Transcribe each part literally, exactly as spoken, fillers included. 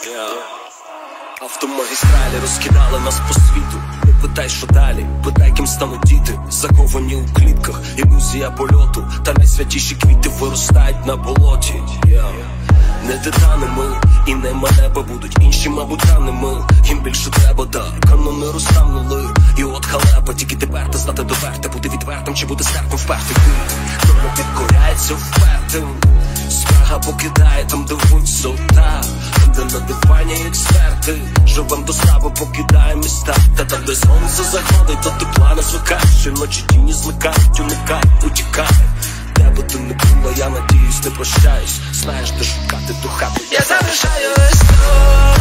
Автомагістралі розкидали нас по світу. Не питай, що далі, питай, ким стануть діти. Заховані у клітках, ілюзія польоту. Та найсвятіші квіти виростають на болоті. Не титанами і нема неба будуть інші, мабуть, раними. Їм більше треба, да, канони розтанули. І от халепа, тільки тепер ти знати доверте. Бути відвертим чи бути стерпим впертий ти. Доля підкоряється впертим. Спрага покидає там, де висота. Там, де на дивані експерти. Живем до справи, покидає міста. Та там, де сонце заходить, до тепла не звикає. Щоночі тіні зникають, уникай, утікай. Де би ти не була, я надіюсь, не прощаюсь. Знаєш, де шукати ту хату. Я залишаю листок.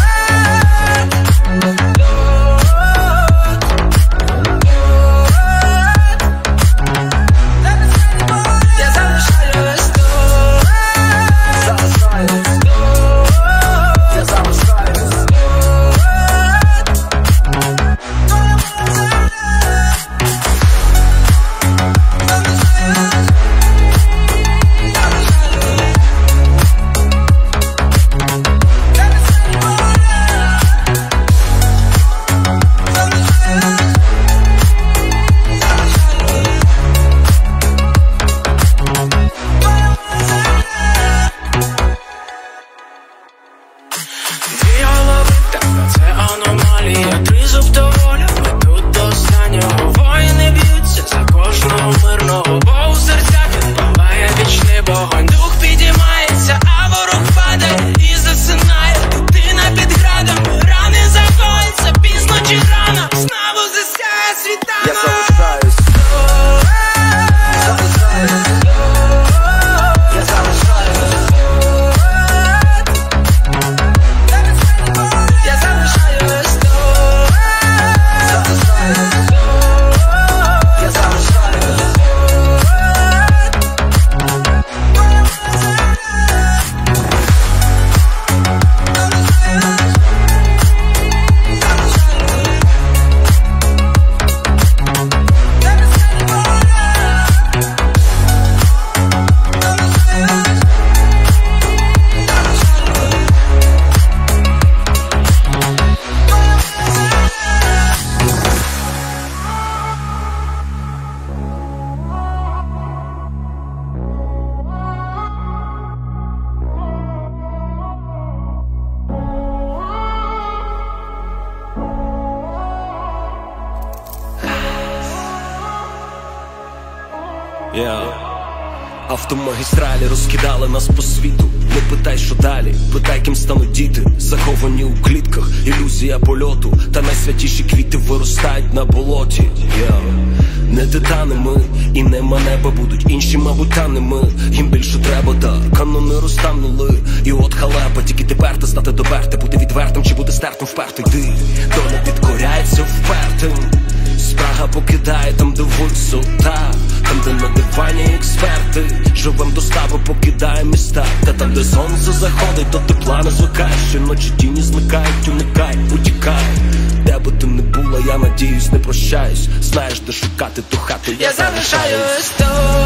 Yeah. Автомагістралі розкидали нас по світу. Не питай, що далі, питай, ким стануть діти. Заховані у клітках, ілюзія польоту. Та найсвятіші квіти виростають на болоті. Yeah. Не титанами і нема неба будуть інші, мабуть, таними. Їм більше треба, да, канони розтанули. І от халепа, тільки тепер ти знати доверте. Бути відвертим чи бути стертим впертий ти. Доля підкоряється впертим. Спрага покидає там, де висота. Там, де на дивані експерти. Живем до стави, покидає міста. Та там, де сонце заходить, до тепла не звикає. Щоночі тіні зникають, уникай, утікай. Де би ти не була, я надіюсь, не прощаюсь. Знаєш, де шукати ту хату. Я залишаю листок.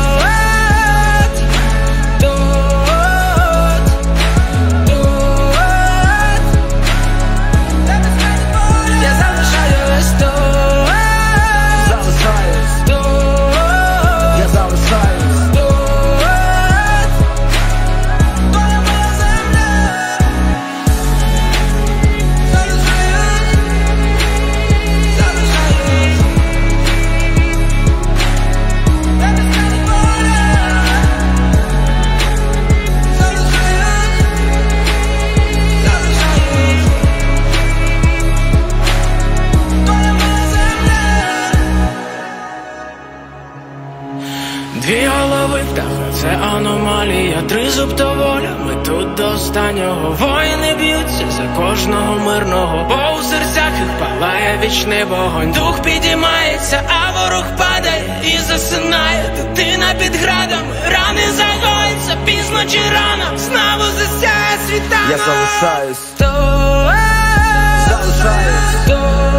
Дві голови птаха, це аномалія, тризуб то воля. Ми тут до останнього. Воїни б'ються за кожного мирного, бо у серцях їх палає вічний вогонь. Дух підіймається, а ворог падає і засинає. Дитина під градами, рани загоїться, пізно чи рано знову засяє світанок. Я залишаюсь. Залишаюсь.